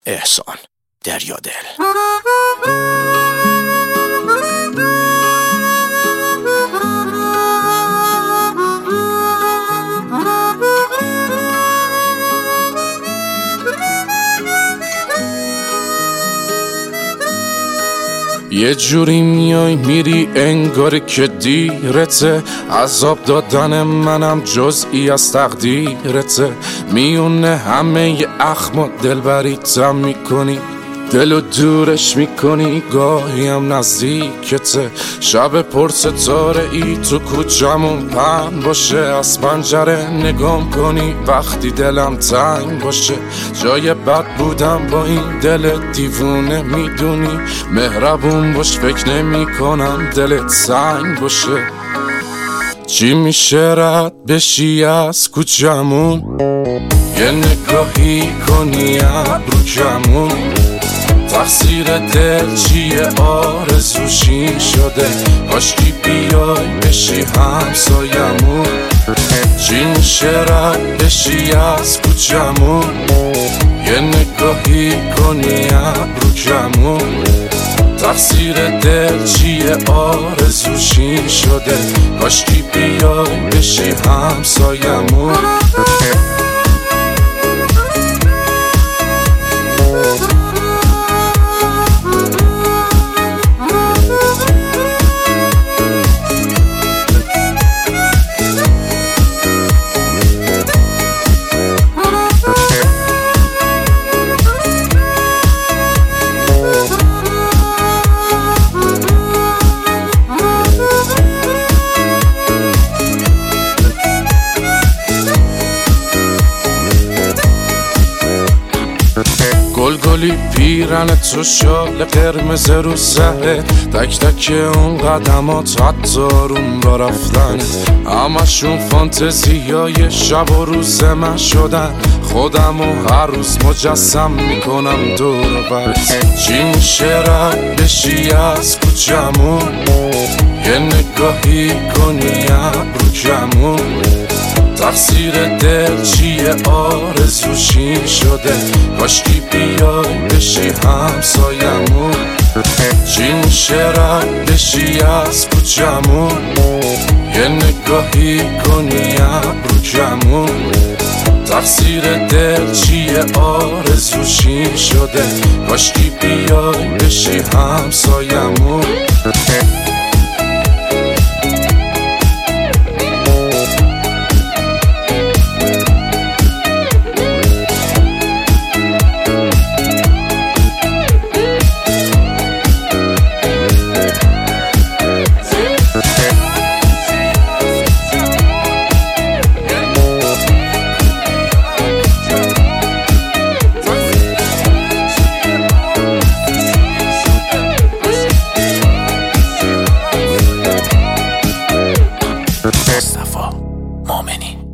احسان دریادل. یه جوری میای میری انگار که دیرته، عذاب دادن منم جزئی از تقدیرته. میونه همه ی اخم دلبریتم میکنی، دلو دورش میکنی، گاهی هم نزدیکته. شب پر ستاره ای تو کوچمون پهن باشه، از پنجره نگام کنی وقتی دلم تنگ باشه. جای بد بودم با این دل دیوونه میدونی، مهربون باش فکر نمی کنم دلت سنگ باشه. چی میشه رد بشی از کوچمون، یه نگاهی کنی ابرو کمون. تقصیر دل چیه آرزوشی شده، کاشکی بیای بشی همسایمون. چی میشه رد بشی از کوچمون، یه نگاهی کنی ابرو کمون. تقصیر دل چیه آرزوشی شده، کاشکی بیای بشی همسایمون. گلگلی پیرن تو شال قرمز رو سره، تک تک اون قدمات حتی روم با رفتن، همشون فانتزیای شب و روز من شدن. خودم و هر روز مجسم میکنم دور بر. چی میشه رد بشی از کوچمون، یه نگاهی کنی ابرو کمون. تقصیر دل چیه آرزوشی شده، کاشکی بیای بشی همسایمون. چی میشه رد بشی از کوچمون، یه نگاهی کنی ابرو کمون. تقصیر دل چیه آرزوشی شده، کاشکی بیای بشی همسایمون. مصطفی مؤمنی.